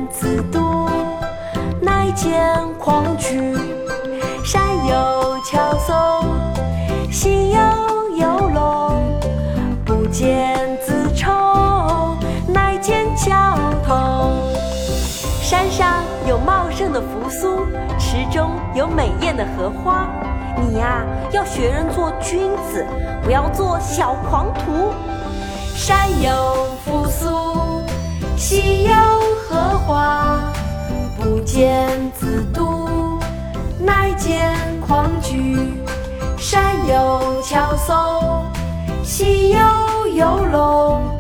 自度，乃见匡举。山有巧松，溪有游龙，不见辎重，乃见交通。山上有茂盛的扶苏，池中有美艳的荷花。你呀，要学人做君子，不要做小狂徒。山有扶苏，溪有荷花，不见辎度，乃见匡举。山有巧松，溪有游龙，